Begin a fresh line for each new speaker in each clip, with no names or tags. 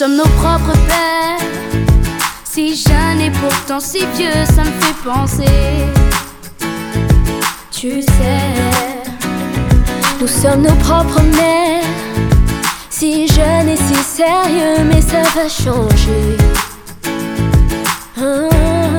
sommes nos propres pères. Si jeune et pourtant si vieux, ça me fait penser. Tu sais,
nous sommes nos propres mères. Si jeune et si sérieux, mais ça va changer.
On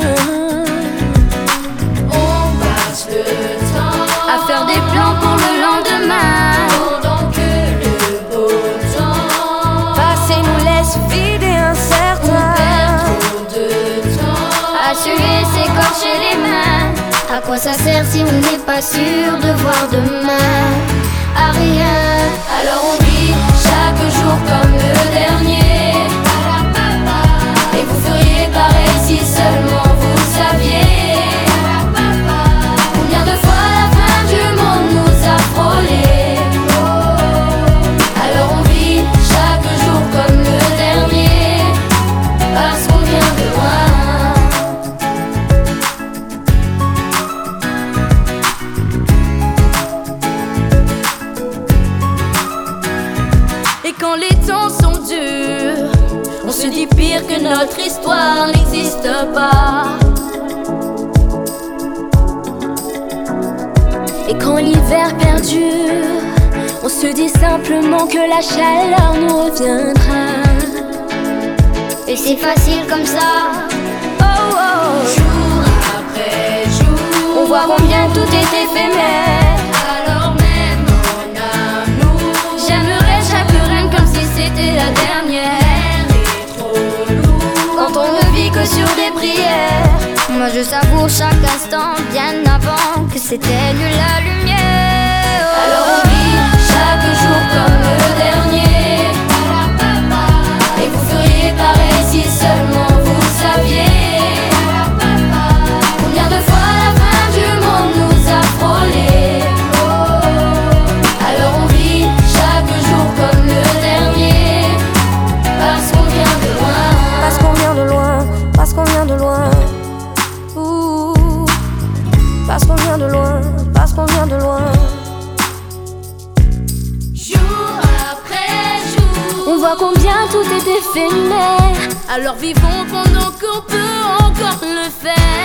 passe le temps
à faire des plans pour le lendemain,
pendant que le beau temps
passé nous laisse vide et incertain.
On perd trop de temps
à suer, s'écorcher les mains. À quoi ça sert si on n'est pas sûr de voir demain? À rien.
Alors on vit chaque jour comme le dernier. Et vous feriez pareil si seulement vous saviez. Combien de fois la fin du monde nous a frôlés. Alors on vit chaque jour comme le dernier, parce qu'on vient de loin.
Et quand les temps sont durs, on se dit pire que notre histoire n'existe pas.
Et quand l'hiver perdure, on se dit simplement que la chaleur nous reviendra.
Et c'est facile comme ça.
Oh oh,
Jour après jour,
on voit combien tout est éphémère.
alors même mon amour,
J'aimerais chaque reine comme si c'était la dernière.
est trop lourd.
Quand on ne vit que sur des prières, moi je savoure chaque instant bien avant que s'éteigne la lumière.
Alors on vit chaque jour comme le dernier. Et vous feriez pareil si seulement vous saviez. Combien de fois la fin du monde nous a frôlés. Alors on vit chaque jour comme le dernier, parce qu'on vient de loin.
Parce qu'on vient de loin, parce qu'on vient de loin. Ouh, parce qu'on vient de loin, parce qu'on vient de loin.
Jour après jour,
On voit combien tout est éphémère.
Alors vivons pendant qu'on peut encore le faire.